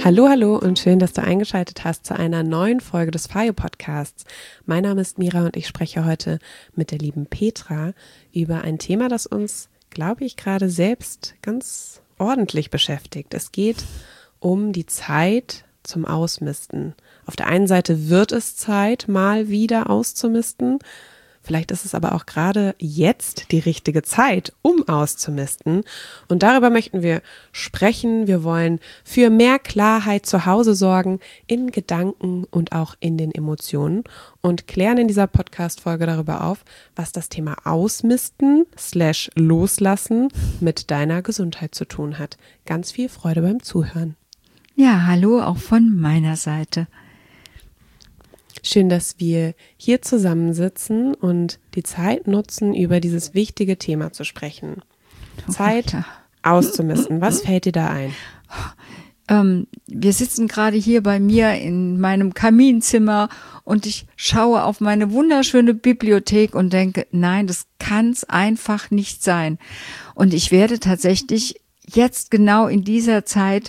Hallo, hallo und schön, dass du eingeschaltet hast zu einer neuen Folge des FAYO Podcasts. Mein Name ist Mira und ich spreche heute mit der lieben Petra über ein Thema, das uns, glaube ich, gerade selbst ganz ordentlich beschäftigt. Es geht um die Zeit zum Ausmisten. Auf der einen Seite wird es Zeit, mal wieder auszumisten. Vielleicht ist es aber auch gerade jetzt die richtige Zeit, um auszumisten. Und darüber möchten wir sprechen. Wir wollen für mehr Klarheit zu Hause sorgen, in Gedanken und auch in den Emotionen und klären in dieser Podcast-Folge darüber auf, was das Thema Ausmisten / Loslassen mit deiner Gesundheit zu tun hat. Ganz viel Freude beim Zuhören. Ja, hallo auch von meiner Seite. Schön, dass wir hier zusammensitzen und die Zeit nutzen, über dieses wichtige Thema zu sprechen. Zeit auszumisten. Was fällt dir da ein? Wir sitzen gerade hier bei mir in meinem Kaminzimmer und ich schaue auf meine wunderschöne Bibliothek und denke, nein, das kann's einfach nicht sein. Und ich werde tatsächlich jetzt genau in dieser Zeit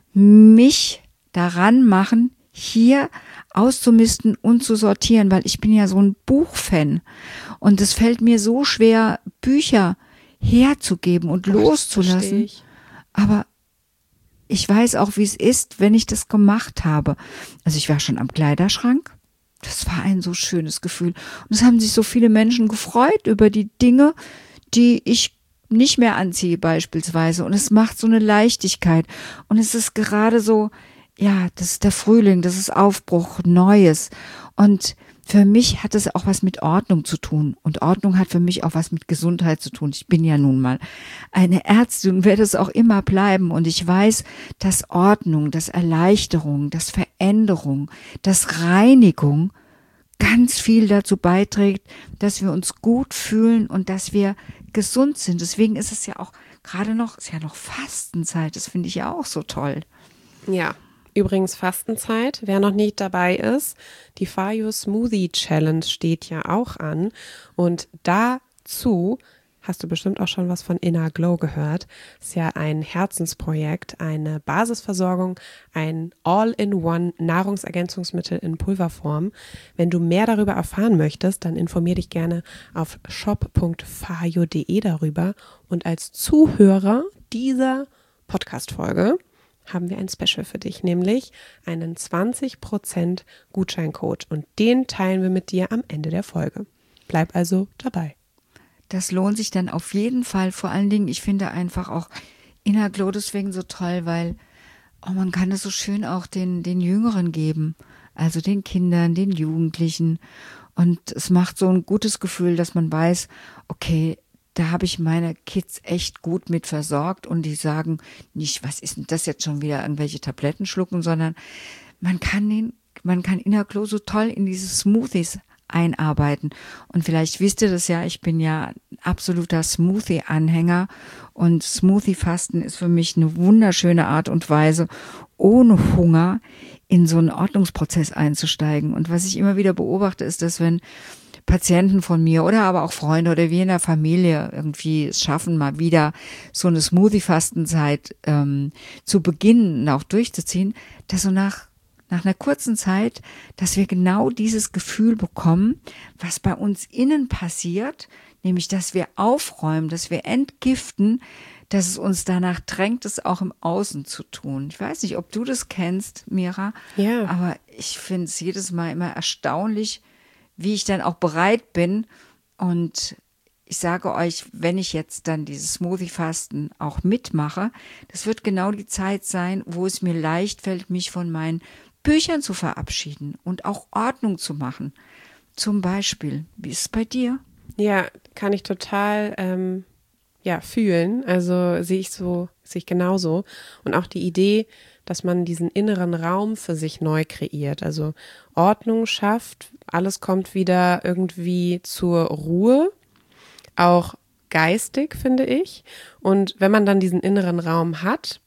mich daran machen, hier auszumisten und zu sortieren, weil ich bin ja so ein Buchfan und es fällt mir so schwer, Bücher herzugeben und loszulassen. Aber ich weiß auch, wie es ist, wenn ich das gemacht habe. Also ich war schon am Kleiderschrank. Das war ein so schönes Gefühl. Und es haben sich so viele Menschen gefreut über die Dinge, die ich nicht mehr anziehe beispielsweise. Und es macht so eine Leichtigkeit. Und es ist gerade so, ja, das ist der Frühling, das ist Aufbruch, Neues. Und für mich hat es auch was mit Ordnung zu tun. Und Ordnung hat für mich auch was mit Gesundheit zu tun. Ich bin ja nun mal eine Ärztin und werde es auch immer bleiben. Und ich weiß, dass Ordnung, dass Erleichterung, dass Veränderung, dass Reinigung ganz viel dazu beiträgt, dass wir uns gut fühlen und dass wir gesund sind. Deswegen ist es ja auch gerade noch, ist ja noch Fastenzeit. Das finde ich ja auch so toll. Ja. Übrigens Fastenzeit, wer noch nicht dabei ist, die FAYO Smoothie Challenge steht ja auch an und dazu hast du bestimmt auch schon was von Inner Glow gehört. Das ist ja ein Herzensprojekt, eine Basisversorgung, ein All-in-One Nahrungsergänzungsmittel in Pulverform. Wenn du mehr darüber erfahren möchtest, dann informier dich gerne auf shop.fayo.de darüber und als Zuhörer dieser Podcast-Folge haben wir ein Special für dich, nämlich einen 20% Gutscheincode und den teilen wir mit dir am Ende der Folge. Bleib also dabei. Das lohnt sich dann auf jeden Fall. Vor allen Dingen, ich finde einfach auch Inner Glow deswegen so toll, weil man kann es so schön auch den Jüngeren geben, also den Kindern, den Jugendlichen. Und es macht so ein gutes Gefühl, dass man weiß, okay, da habe ich meine Kids echt gut mit versorgt und die sagen nicht, was ist denn das jetzt schon wieder, irgendwelche Tabletten schlucken, sondern man kann Inner Glow so toll in diese Smoothies einarbeiten. Und vielleicht wisst ihr das ja, ich bin ja ein absoluter Smoothie-Anhänger und Smoothie-Fasten ist für mich eine wunderschöne Art und Weise, ohne Hunger in so einen Ordnungsprozess einzusteigen. Und was ich immer wieder beobachte, ist, dass wenn Patienten von mir oder aber auch Freunde oder wir in der Familie irgendwie es schaffen, mal wieder so eine Smoothie-Fastenzeit zu beginnen, auch durchzuziehen, dass so nach einer kurzen Zeit, dass wir genau dieses Gefühl bekommen, was bei uns innen passiert, nämlich, dass wir aufräumen, dass wir entgiften, dass es uns danach drängt, es auch im Außen zu tun. Ich weiß nicht, ob du das kennst, Mira, ja. Aber ich finde es jedes Mal immer erstaunlich, wie ich dann auch bereit bin. Und ich sage euch, wenn ich jetzt dann dieses Smoothie-Fasten auch mitmache, das wird genau die Zeit sein, wo es mir leicht fällt, mich von meinen Büchern zu verabschieden und auch Ordnung zu machen. Zum Beispiel, wie ist es bei dir? Ja, kann ich total fühlen. Also sehe ich genauso. Und auch die Idee, dass man diesen inneren Raum für sich neu kreiert. Also Ordnung schafft, alles kommt wieder irgendwie zur Ruhe, auch geistig, finde ich. Und wenn man dann diesen inneren Raum hat,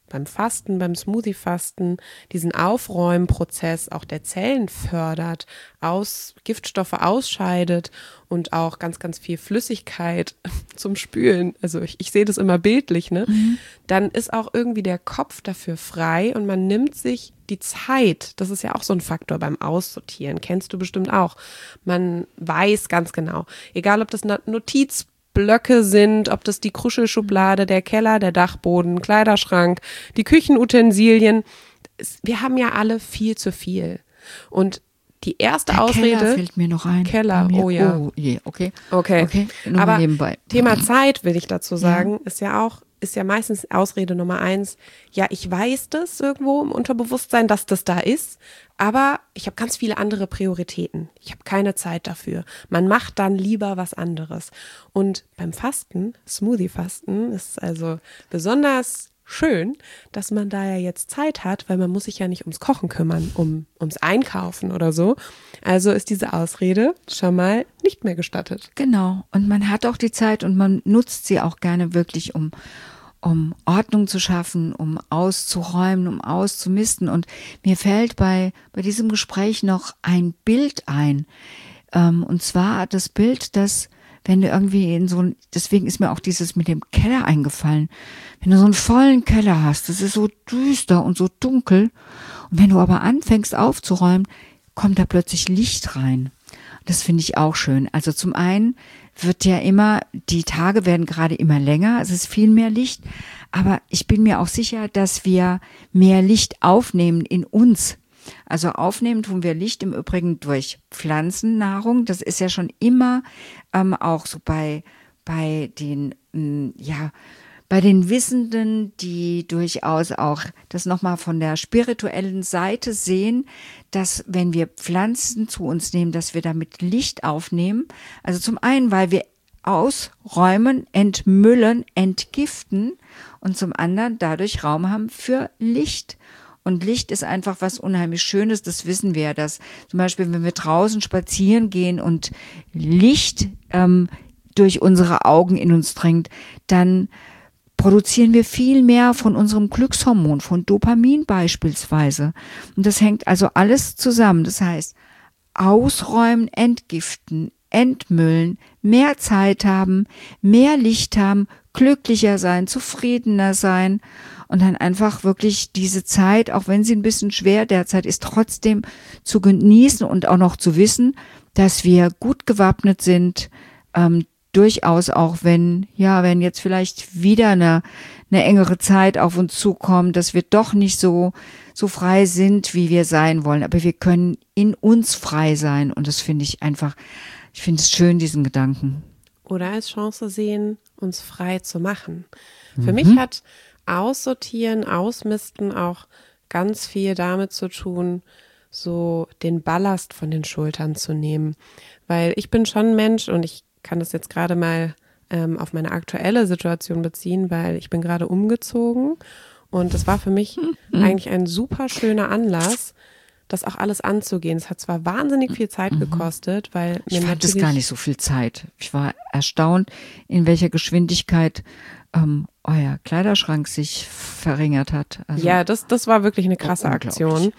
beim Fasten, beim Smoothie-Fasten diesen Aufräumprozess auch der Zellen fördert, Giftstoffe ausscheidet und auch ganz, ganz viel Flüssigkeit zum Spülen, also ich sehe das immer bildlich, ne? Dann ist auch irgendwie der Kopf dafür frei und man nimmt sich die Zeit, das ist ja auch so ein Faktor beim Aussortieren, kennst du bestimmt auch. Man weiß ganz genau, egal ob das Notizblöcke sind, ob das die Kruschelschublade, der Keller, der Dachboden, Kleiderschrank, die Küchenutensilien. Wir haben ja alle viel zu viel. Und die erste Der Ausrede. Keller fällt mir noch ein. Keller, oh ja. Oh je, okay. Okay. Nur Aber mal nebenbei. Thema Zeit, will ich dazu sagen, ist ja meistens Ausrede Nummer 1. Ja, ich weiß das irgendwo im Unterbewusstsein, dass das da ist, aber ich habe ganz viele andere Prioritäten. Ich habe keine Zeit dafür. Man macht dann lieber was anderes. Und beim Fasten, Smoothie-Fasten, ist also besonders schön, dass man da ja jetzt Zeit hat, weil man muss sich ja nicht ums Kochen kümmern, ums Einkaufen oder so. Also ist diese Ausrede schon mal nicht mehr gestattet. Genau. Und man hat auch die Zeit und man nutzt sie auch gerne wirklich, um Ordnung zu schaffen, um auszuräumen, um auszumisten. Und mir fällt bei diesem Gespräch noch ein Bild ein. Und zwar das Bild, das, wenn du irgendwie deswegen ist mir auch dieses mit dem Keller eingefallen. Wenn du so einen vollen Keller hast, das ist so düster und so dunkel. Und wenn du aber anfängst aufzuräumen, kommt da plötzlich Licht rein. Das finde ich auch schön. Also zum einen die Tage werden gerade immer länger, es ist viel mehr Licht, aber ich bin mir auch sicher, dass wir mehr Licht aufnehmen in uns. Also aufnehmen tun wir Licht im Übrigen durch Pflanzennahrung. Das ist ja schon immer auch so bei den Wissenden, die durchaus auch das nochmal von der spirituellen Seite sehen, dass wenn wir Pflanzen zu uns nehmen, dass wir damit Licht aufnehmen. Also zum einen, weil wir ausräumen, entmüllen, entgiften und zum anderen dadurch Raum haben für Licht. Und Licht ist einfach was unheimlich Schönes, das wissen wir, dass zum Beispiel, wenn wir draußen spazieren gehen und Licht durch unsere Augen in uns dringt, dann produzieren wir viel mehr von unserem Glückshormon, von Dopamin beispielsweise. Und das hängt also alles zusammen. Das heißt, ausräumen, entgiften, entmüllen, mehr Zeit haben, mehr Licht haben, glücklicher sein, zufriedener sein und dann einfach wirklich diese Zeit, auch wenn sie ein bisschen schwer derzeit ist, trotzdem zu genießen und auch noch zu wissen, dass wir gut gewappnet sind, durchaus auch, wenn jetzt vielleicht wieder eine engere Zeit auf uns zukommt, dass wir doch nicht so frei sind, wie wir sein wollen. Aber wir können in uns frei sein. Und das finde ich es schön, diesen Gedanken. Oder als Chance sehen, uns frei zu machen. Für mich hat Aussortieren, Ausmisten auch ganz viel damit zu tun, so den Ballast von den Schultern zu nehmen. Weil ich bin schon ein Mensch und ich kann das jetzt gerade mal auf meine aktuelle Situation beziehen, weil ich bin gerade umgezogen und das war für mich eigentlich ein super schöner Anlass, das auch alles anzugehen. Es hat zwar wahnsinnig viel Zeit gekostet, weil ich fand es gar nicht so viel Zeit. Ich war erstaunt, in welcher Geschwindigkeit euer Kleiderschrank sich verringert hat. Also, ja, das war wirklich eine krasse Aktion.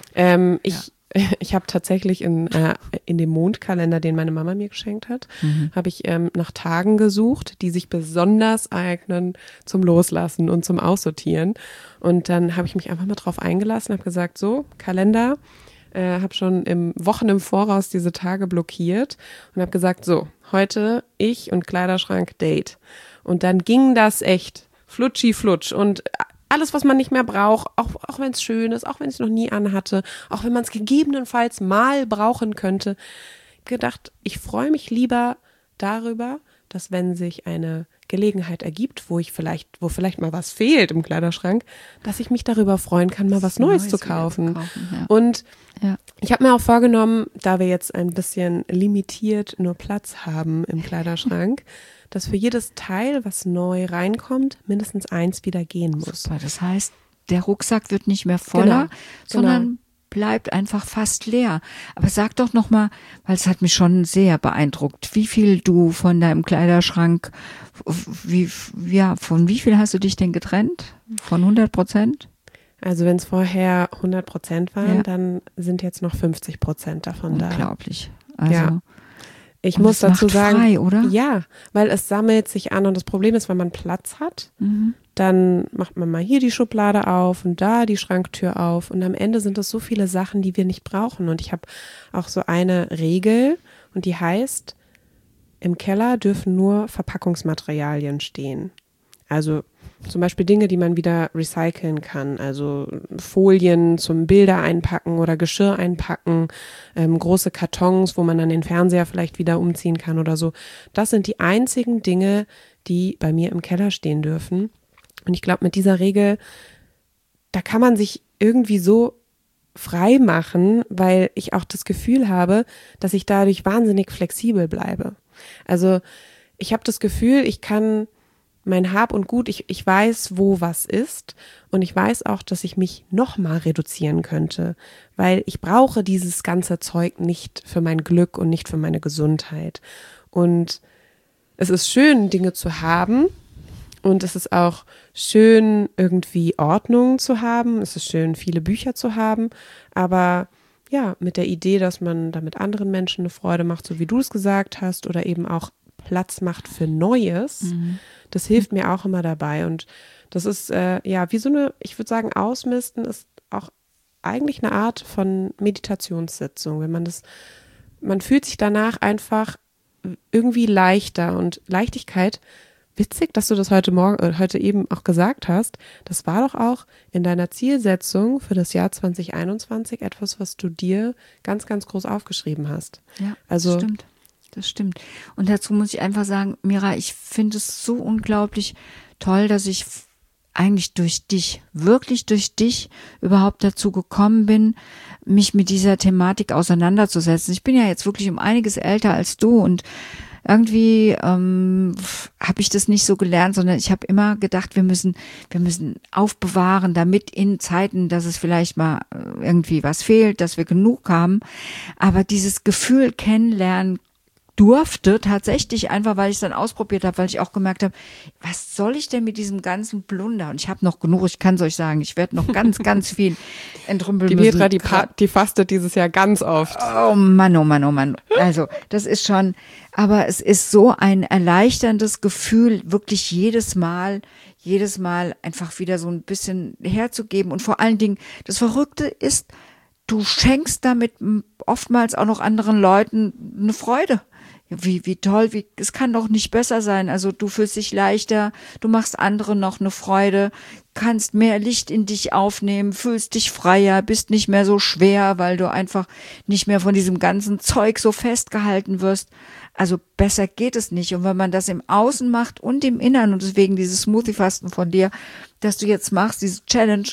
Ich habe tatsächlich in dem Mondkalender, den meine Mama mir geschenkt hat, habe ich nach Tagen gesucht, die sich besonders eignen zum Loslassen und zum Aussortieren. Und dann habe ich mich einfach mal drauf eingelassen, habe gesagt, so, Kalender, habe schon Wochen im Voraus diese Tage blockiert und habe gesagt, so, heute ich und Kleiderschrank Date. Und dann ging das echt flutschi-flutsch und alles, was man nicht mehr braucht, auch wenn es schön ist, auch wenn ich es noch nie anhatte, auch wenn man es gegebenenfalls mal brauchen könnte, gedacht, ich freue mich lieber darüber, dass wenn sich eine Gelegenheit ergibt, wo vielleicht mal was fehlt im Kleiderschrank, dass ich mich darüber freuen kann, mal was Neues zu kaufen. Ja. Und ich habe mir auch vorgenommen, da wir jetzt ein bisschen limitiert nur Platz haben im Kleiderschrank, dass für jedes Teil, was neu reinkommt, mindestens eins wieder gehen muss. Super, das heißt, der Rucksack wird nicht mehr voller, sondern bleibt einfach fast leer. Aber sag doch noch mal, weil es hat mich schon sehr beeindruckt, wie viel du von deinem Kleiderschrank, von wie viel hast du dich denn getrennt? Von 100%? Also wenn es vorher 100% waren, dann sind jetzt noch 50% davon da. Unglaublich. Also, ja. Ich muss dazu sagen, frei, oder? Ja, weil es sammelt sich an und das Problem ist, wenn man Platz hat, dann macht man mal hier die Schublade auf und da die Schranktür auf und am Ende sind es so viele Sachen, die wir nicht brauchen. Und ich habe auch so eine Regel und die heißt, im Keller dürfen nur Verpackungsmaterialien stehen. Also zum Beispiel Dinge, die man wieder recyceln kann, also Folien zum Bilder einpacken oder Geschirr einpacken, große Kartons, wo man dann den Fernseher vielleicht wieder umziehen kann oder so. Das sind die einzigen Dinge, die bei mir im Keller stehen dürfen. Und ich glaube, mit dieser Regel, da kann man sich irgendwie so frei machen, weil ich auch das Gefühl habe, dass ich dadurch wahnsinnig flexibel bleibe. Also ich habe das Gefühl, ich kann mein Hab und Gut, ich weiß, wo was ist und ich weiß auch, dass ich mich nochmal reduzieren könnte, weil ich brauche dieses ganze Zeug nicht für mein Glück und nicht für meine Gesundheit. Und es ist schön, Dinge zu haben und es ist auch schön, irgendwie Ordnung zu haben. Es ist schön, viele Bücher zu haben, aber ja, mit der Idee, dass man damit anderen Menschen eine Freude macht, so wie du es gesagt hast, oder eben auch Platz macht für Neues, das hilft mir auch immer dabei. Und das ist wie so eine, ich würde sagen, Ausmisten ist auch eigentlich eine Art von Meditationssitzung. Wenn man fühlt sich danach einfach irgendwie leichter und Leichtigkeit. Witzig, dass du das heute eben auch gesagt hast. Das war doch auch in deiner Zielsetzung für das Jahr 2021 etwas, was du dir ganz, ganz groß aufgeschrieben hast. Ja, also stimmt. Das stimmt. Und dazu muss ich einfach sagen, Mira, ich finde es so unglaublich toll, dass ich eigentlich wirklich durch dich überhaupt dazu gekommen bin, mich mit dieser Thematik auseinanderzusetzen. Ich bin ja jetzt wirklich um einiges älter als du und irgendwie habe ich das nicht so gelernt, sondern ich habe immer gedacht, wir müssen aufbewahren, damit in Zeiten, dass es vielleicht mal irgendwie was fehlt, dass wir genug haben. Aber dieses Gefühl kennenlernen durfte tatsächlich einfach, weil ich es dann ausprobiert habe, weil ich auch gemerkt habe, was soll ich denn mit diesem ganzen Blunder? Und ich habe noch genug, ich kann es euch sagen, ich werde noch ganz, ganz viel entrümpeln müssen. Die Petra, die fastet dieses Jahr ganz oft. Oh Mann, oh Mann, oh Mann. Also das ist schon, aber es ist so ein erleichterndes Gefühl, wirklich jedes Mal einfach wieder so ein bisschen herzugeben. Und vor allen Dingen, das Verrückte ist, du schenkst damit oftmals auch noch anderen Leuten eine Freude. Wie toll, es kann doch nicht besser sein. Also du fühlst dich leichter, du machst anderen noch eine Freude, kannst mehr Licht in dich aufnehmen, fühlst dich freier, bist nicht mehr so schwer, weil du einfach nicht mehr von diesem ganzen Zeug so festgehalten wirst. Also besser geht es nicht. Und wenn man das im Außen macht und im Inneren, und deswegen dieses Smoothie-Fasten von dir, dass du jetzt machst, diese Challenge,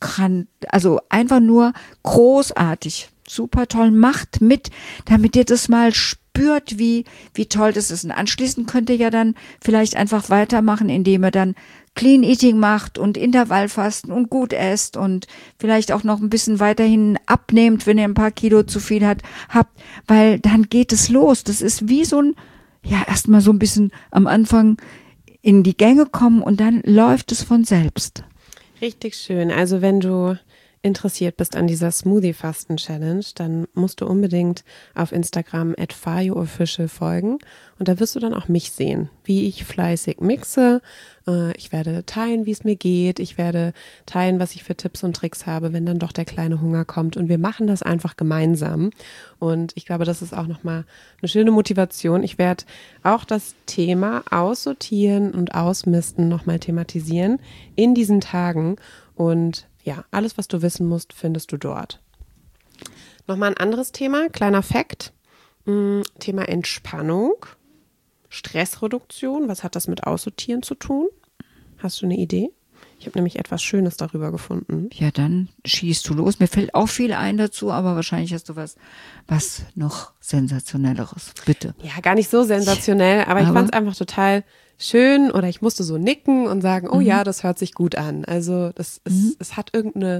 also einfach nur großartig, super toll, macht mit, damit ihr das mal spürt, wie toll das ist. Und anschließend könnt ihr ja dann vielleicht einfach weitermachen, indem ihr dann Clean Eating macht und Intervallfasten und gut esst und vielleicht auch noch ein bisschen weiterhin abnehmt, wenn ihr ein paar Kilo zu viel habt, weil dann geht es los. Das ist wie so erstmal so ein bisschen am Anfang in die Gänge kommen und dann läuft es von selbst. Richtig schön. Also wenn du interessiert bist an dieser Smoothie-Fasten-Challenge, dann musst du unbedingt auf Instagram @fayoofficial folgen und da wirst du dann auch mich sehen, wie ich fleißig mixe. Ich werde teilen, wie es mir geht. Ich werde teilen, was ich für Tipps und Tricks habe, wenn dann doch der kleine Hunger kommt. Und wir machen das einfach gemeinsam. Und ich glaube, das ist auch nochmal eine schöne Motivation. Ich werde auch das Thema Aussortieren und Ausmisten nochmal thematisieren in diesen Tagen. Und ja, alles, was du wissen musst, findest du dort. Nochmal ein anderes Thema, kleiner Fact. Thema Entspannung, Stressreduktion. Was hat das mit Aussortieren zu tun? Hast du eine Idee? Ich habe nämlich etwas Schönes darüber gefunden. Ja, dann schießt du los. Mir fällt auch viel ein dazu, aber wahrscheinlich hast du was noch Sensationelleres. Bitte. Ja, gar nicht so sensationell, aber ich fand es einfach total schön oder ich musste so nicken und sagen, oh ja, das hört sich gut an. Also es hat irgendeine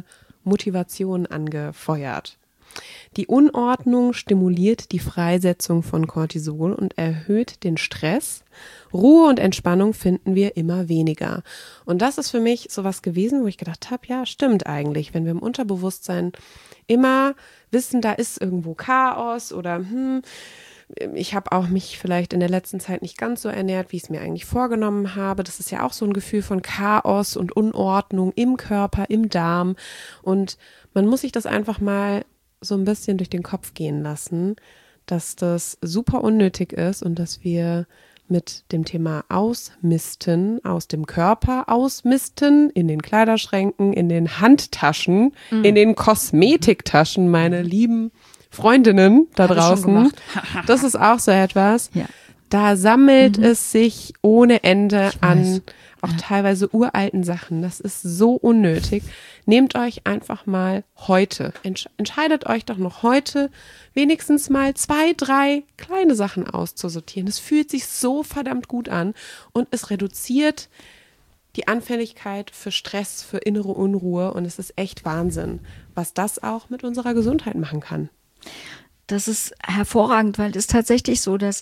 Motivation angefeuert. Die Unordnung stimuliert die Freisetzung von Cortisol und erhöht den Stress. Ruhe und Entspannung finden wir immer weniger. Und das ist für mich sowas gewesen, wo ich gedacht habe, ja, stimmt eigentlich. Wenn wir im Unterbewusstsein immer wissen, da ist irgendwo Chaos oder ich habe auch mich vielleicht in der letzten Zeit nicht ganz so ernährt, wie ich es mir eigentlich vorgenommen habe. Das ist ja auch so ein Gefühl von Chaos und Unordnung im Körper, im Darm. Und man muss sich das einfach mal so ein bisschen durch den Kopf gehen lassen, dass das super unnötig ist und dass wir mit dem Thema Ausmisten aus dem Körper ausmisten, in den Kleiderschränken, in den Handtaschen, in den Kosmetiktaschen, meine lieben Freundinnen da draußen. Das ist auch so etwas. Ja. Da sammelt es sich ohne Ende an auch teilweise uralten Sachen. Das ist so unnötig. Nehmt euch einfach mal heute, entscheidet euch doch noch heute, wenigstens mal 2, 3 kleine Sachen auszusortieren. Es fühlt sich so verdammt gut an und es reduziert die Anfälligkeit für Stress, für innere Unruhe und es ist echt Wahnsinn, was das auch mit unserer Gesundheit machen kann. Das ist hervorragend, weil es ist tatsächlich so, dass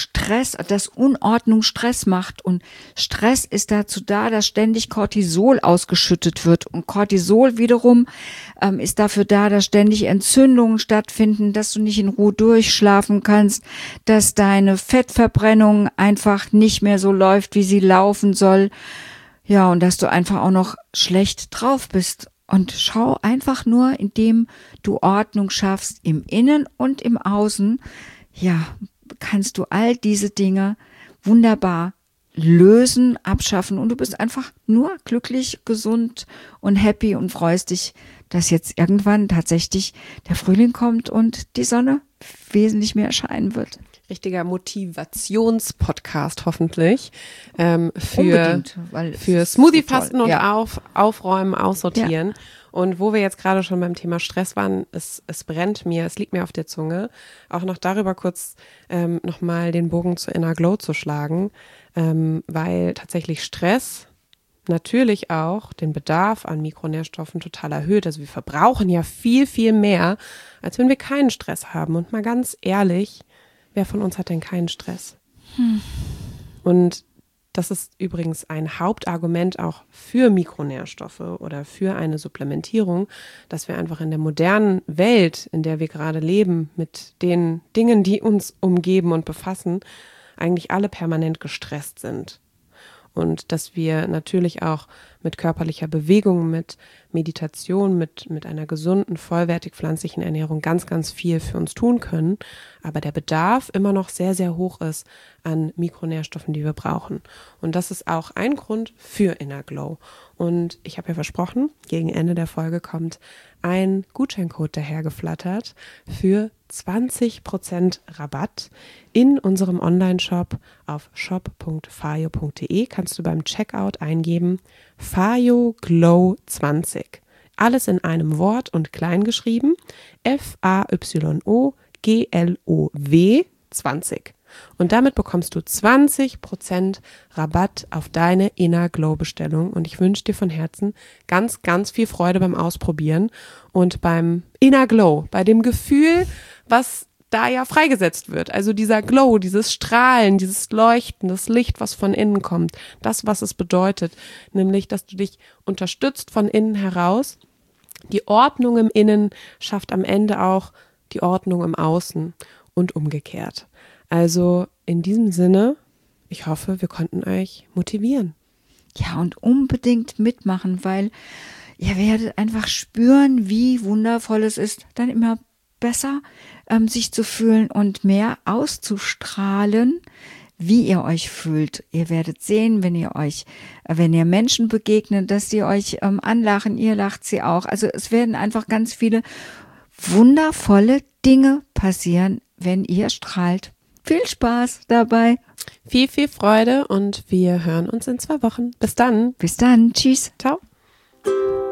Unordnung Stress macht und Stress ist dazu da, dass ständig Cortisol ausgeschüttet wird und Cortisol wiederum ist dafür da, dass ständig Entzündungen stattfinden, dass du nicht in Ruhe durchschlafen kannst, dass deine Fettverbrennung einfach nicht mehr so läuft, wie sie laufen soll, ja, und dass du einfach auch noch schlecht drauf bist. Und schau einfach nur, indem du Ordnung schaffst im Innen und im Außen, ja, kannst du all diese Dinge wunderbar lösen, abschaffen und du bist einfach nur glücklich, gesund und happy und freust dich, dass jetzt irgendwann tatsächlich der Frühling kommt und die Sonne wesentlich mehr scheinen wird. Richtiger Motivationspodcast hoffentlich für Smoothie-Fasten und Aufräumen, Aussortieren. Ja. Und wo wir jetzt gerade schon beim Thema Stress waren, es brennt mir, es liegt mir auf der Zunge, auch noch darüber kurz nochmal den Bogen zu Inner Glow zu schlagen, weil tatsächlich Stress natürlich auch den Bedarf an Mikronährstoffen total erhöht. Also wir verbrauchen ja viel, viel mehr, als wenn wir keinen Stress haben. Und mal ganz ehrlich, wer von uns hat denn keinen Stress? Und das ist übrigens ein Hauptargument auch für Mikronährstoffe oder für eine Supplementierung, dass wir einfach in der modernen Welt, in der wir gerade leben, mit den Dingen, die uns umgeben und befassen, eigentlich alle permanent gestresst sind. Und dass wir natürlich auch mit körperlicher Bewegung, mit Meditation, mit einer gesunden, vollwertig pflanzlichen Ernährung ganz, ganz viel für uns tun können. Aber der Bedarf immer noch sehr, sehr hoch ist an Mikronährstoffen, die wir brauchen. Und das ist auch ein Grund für Inner Glow. Und ich habe ja versprochen, gegen Ende der Folge kommt ein Gutscheincode dahergeflattert für 20% Rabatt in unserem Online-Shop auf shop.fayo.de. Kannst du beim Checkout eingeben Fayo Glow 20. Alles in einem Wort und klein geschrieben. FAYOGLOW 20. Und damit bekommst du 20% Rabatt auf deine Inner Glow Bestellung. Und ich wünsche dir von Herzen ganz, ganz viel Freude beim Ausprobieren und beim Inner Glow, bei dem Gefühl, was da ja freigesetzt wird. Also dieser Glow, dieses Strahlen, dieses Leuchten, das Licht, was von innen kommt. Das, was es bedeutet, nämlich, dass du dich unterstützt von innen heraus. Die Ordnung im Innen schafft am Ende auch die Ordnung im Außen und umgekehrt. Also in diesem Sinne, ich hoffe, wir konnten euch motivieren. Ja, und unbedingt mitmachen, weil ihr werdet einfach spüren, wie wundervoll es ist, dann immer besser sich zu fühlen und mehr auszustrahlen, wie ihr euch fühlt. Ihr werdet sehen, wenn ihr Menschen begegnet, dass sie euch anlachen, ihr lacht sie auch. Also es werden einfach ganz viele wundervolle Dinge passieren, wenn ihr strahlt. Viel Spaß dabei. Viel, viel Freude und wir hören uns in 2 Wochen. Bis dann. Bis dann. Tschüss. Ciao.